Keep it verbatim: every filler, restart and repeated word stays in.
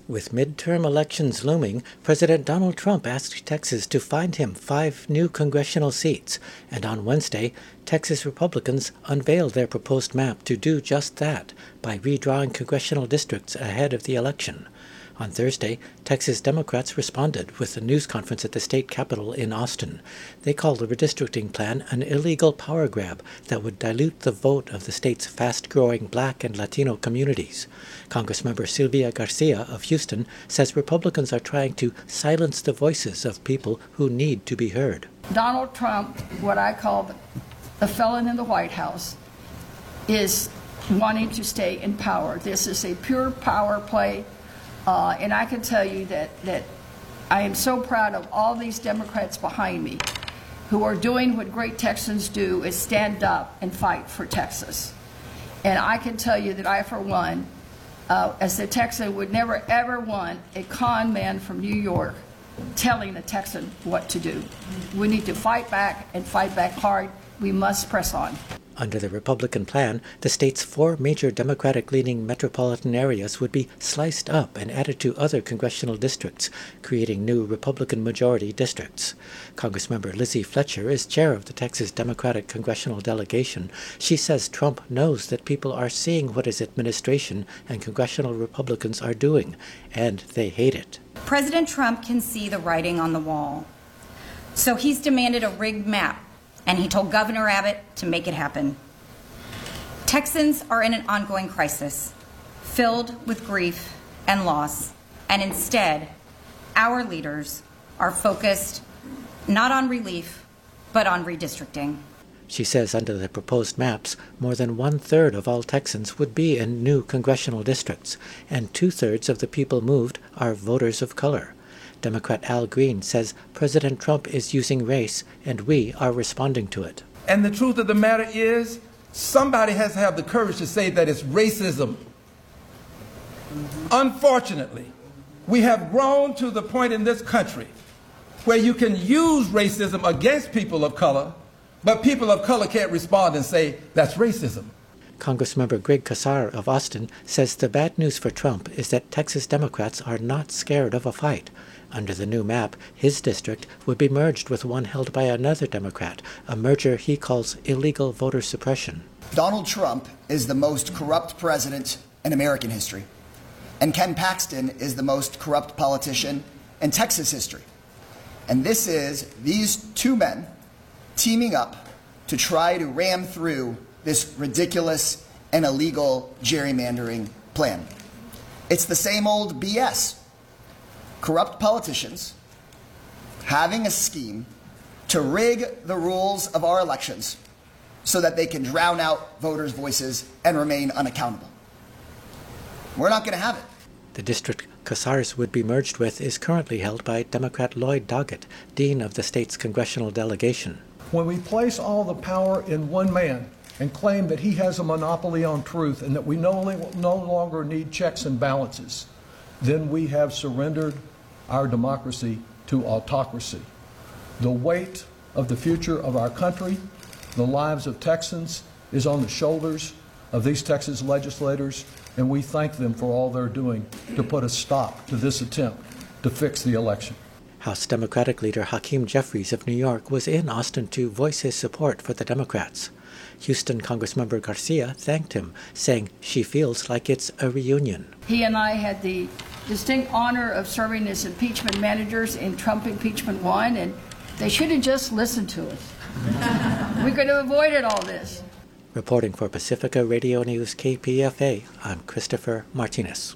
With midterm elections looming, President Donald Trump asked Texas to find him five new congressional seats, and on Wednesday, Texas Republicans unveiled their proposed map to do just that by redrawing congressional districts ahead of the election. On Thursday, Texas Democrats responded with a news conference at the state capitol in Austin. They called the redistricting plan an illegal power grab that would dilute the vote of the state's fast-growing Black and Latino communities. Congressmember Sylvia Garcia of Houston says Republicans are trying to silence the voices of people who need to be heard. Donald Trump, what I call the felon in the White House, is wanting to stay in power. This is a pure power play. Uh, and I can tell you that, that I am so proud of all these Democrats behind me who are doing what great Texans do, is stand up and fight for Texas. And I can tell you that I, for one, uh, as a Texan, would never ever want a con man from New York telling a Texan what to do. We need to fight back and fight back hard. We must press on. Under the Republican plan, the state's four major Democratic-leaning metropolitan areas would be sliced up and added to other congressional districts, creating new Republican-majority districts. Congressmember Lizzie Fletcher is chair of the Texas Democratic Congressional Delegation. She says Trump knows that people are seeing what his administration and congressional Republicans are doing, and they hate it. President Trump can see the writing on the wall. So he's demanded a rigged map, and he told Governor Abbott to make it happen. Texans are in an ongoing crisis, filled with grief and loss, and instead, our leaders are focused not on relief, but on redistricting. She says under the proposed maps, more than one-third of all Texans would be in new congressional districts, and two-thirds of the people moved are voters of color. Democrat Al Green says President Trump is using race, and we are responding to it. And the truth of the matter is, somebody has to have the courage to say that it's racism. Mm-hmm. Unfortunately, we have grown to the point in this country where you can use racism against people of color, but people of color can't respond and say that's racism. Congressmember Greg Casar of Austin says the bad news for Trump is that Texas Democrats are not scared of a fight. Under the new map, his district would be merged with one held by another Democrat, a merger he calls illegal voter suppression. Donald Trump is the most corrupt president in American history, and Ken Paxton is the most corrupt politician in Texas history. And this is these two men teaming up to try to ram through this ridiculous and illegal gerrymandering plan. It's the same old B S. Corrupt politicians having a scheme to rig the rules of our elections so that they can drown out voters' voices and remain unaccountable. We're not going to have it. The district Casars would be merged with is currently held by Democrat Lloyd Doggett, dean of the state's congressional delegation. When we place all the power in one man and claim that he has a monopoly on truth and that we no, no longer need checks and balances, then we have surrendered our democracy to autocracy. The weight of the future of our country, the lives of Texans, is on the shoulders of these Texas legislators, and we thank them for all they're doing to put a stop to this attempt to fix the election. House Democratic leader Hakeem Jeffries of New York was in Austin to voice his support for the Democrats. Houston Congressmember Garcia thanked him, saying she feels like it's a reunion. He and I had the distinct honor of serving as impeachment managers in Trump impeachment one, and they should have just listened to us. We could have avoided all this. Reporting for Pacifica Radio News K P F A, I'm Christopher Martinez.